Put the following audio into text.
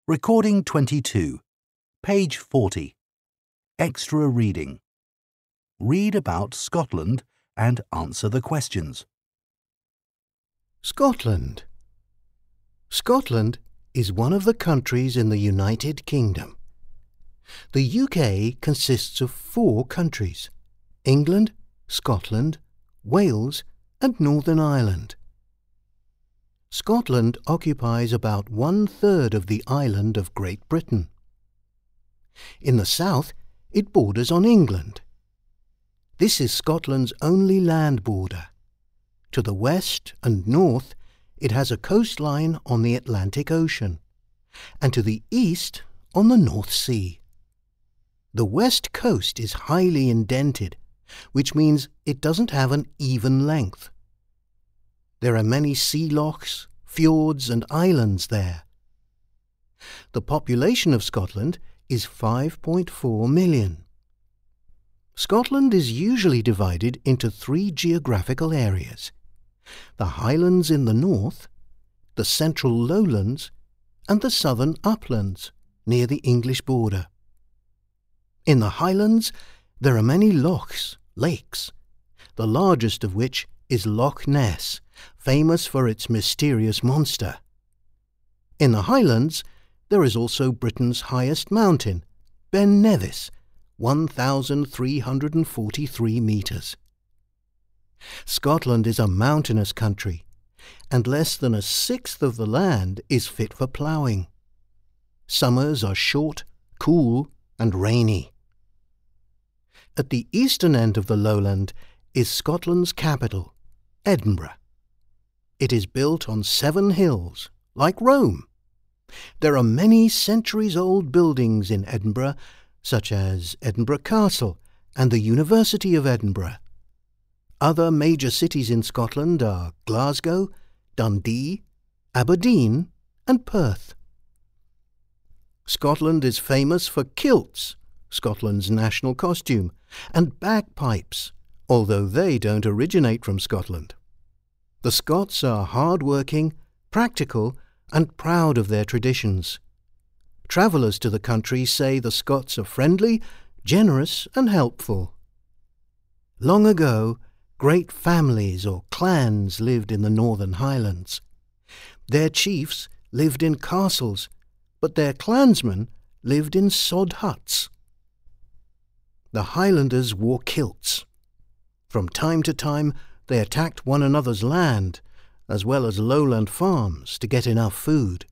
Recording 22, page 40. Extra reading. Read about Scotland and answer the questions. Scotland. Scotland is one of the countries in the United Kingdom. The UK consists of 4 countries: England, Scotland, Wales and Northern Ireland. Scotland occupies about 1/3 of the island of Great Britain. In the south, it borders on England. This is Scotland's only land border. To the west and north, it has a coastline on the Atlantic Ocean, and to the east on the North Sea. The west coast is highly indented, which means it doesn't have an even length. There are many sea lochs, fjords and islands there. The population of Scotland is 5.4 million. Scotland is usually divided into 3 geographical areas: the Highlands in the north, the central lowlands and the southern uplands near the English border. In the Highlands there are many lochs, lakes, the largest of which is Loch Ness, famous for its mysterious monster. In the Highlands there is also Britain's highest mountain, Ben Nevis, 1,343 metres. Scotland is a mountainous country, and less than 1/6 of the land is fit for ploughing. Summers are short, cool and rainy. At the eastern end of the lowland is Scotland's capital, Edinburgh. It is built on 7 hills, like Rome. There are many centuries-old buildings in Edinburgh, such as Edinburgh Castle and the University of Edinburgh. Other major cities in Scotland are Glasgow, Dundee, Aberdeen and Perth. Scotland is famous for kilts, Scotland's national costume, and bagpipes, although they don't originate from Scotland. The Scots are hard-working, practical and proud of their traditions. Travellers to the country say the Scots are friendly, generous and helpful. Long ago, great families or clans lived in the Northern Highlands. Their chiefs lived in castles, but their clansmen lived in sod huts. The Highlanders wore kilts. From time to time, they attacked one another's land, as well as lowland farms, to get enough food.